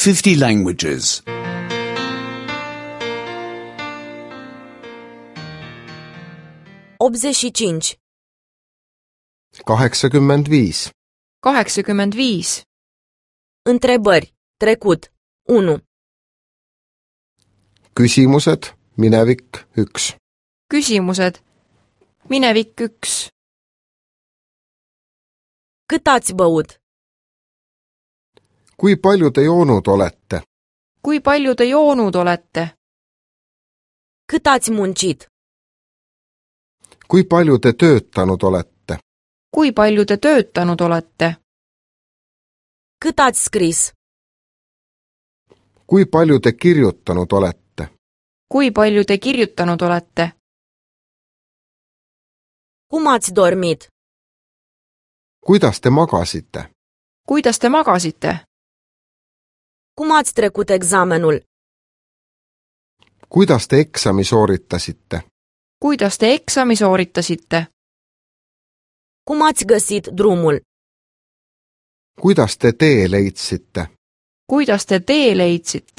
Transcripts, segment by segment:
50 languages. 85. 85. 85. Întrebări. Trecut. 1. Küsimused, minevik 1. Küsimused. Minevik 1. Cât ați băut? Kui palju te joonud olete? Kui palju te joonud olete? Cât ați muncit? Kui palju te töötanud olete? Kui palju te töötanud olete? Cât ați scris? Kui palju te kirjutanud olete? Kui palju te kirjutanud olete? Cum ați dormit? Kuidas te magasite? Kuidas te magasite? Cum ați trecut examenul? Kuidas te eksami sooritasite? Kuidas te eksami sooritasite? Cum ați găsit drumul? Kuidas te tee leidsite? Kuidas te tee leidsite?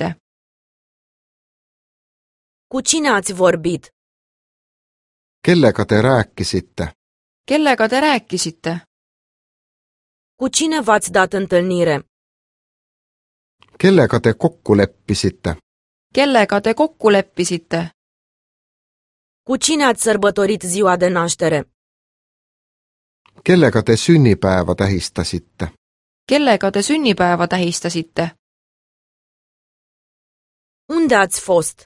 Cu cine ați vorbit? Kellega te rääkisite? Kellega te rääkisite? Cu cine v-ați dat întâlnire? Kellega te kokku leppisite? Kellega te kokku leppisite? Cu cine ați sărbătorit ziua de naștere? Kellega te sünnipäeva tähistasite? Kellega te sünnipäeva tähistasite? Unde ați fost?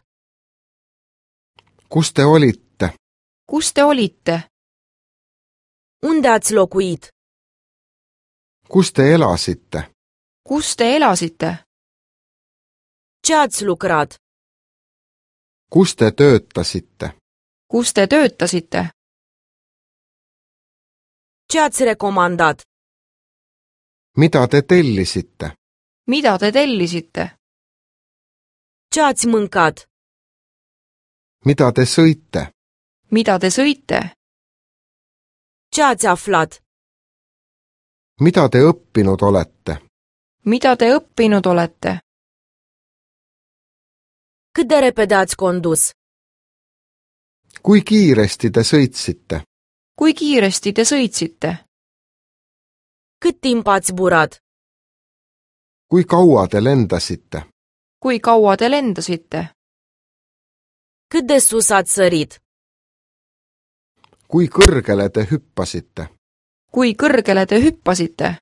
Kus te olite? Kus te olite? Unde ați locuit? Kus te elasite? Kus te elasite? Ce ați lucrat? Kus te töötasite? Kus te töötasite? Ce ați recomandat? Mida te tellisite? Mida te tellisite? Ce ați mâncat? Mida te sõite? Mida te sõite? Ce ați aflat? Mida te õppinud olete? Mida te õppinud olete? Cât de repede ați condus? Kui kiiresti te sõitsite? Kui kiiresti te sõitsite? Cât timp ați zburat? Kui kaua te lendasite? Kui kaua te lendasite? Cât de sus ați sărit? Kui kõrgele te hüppasite? Kui kõrgele te hüppasite?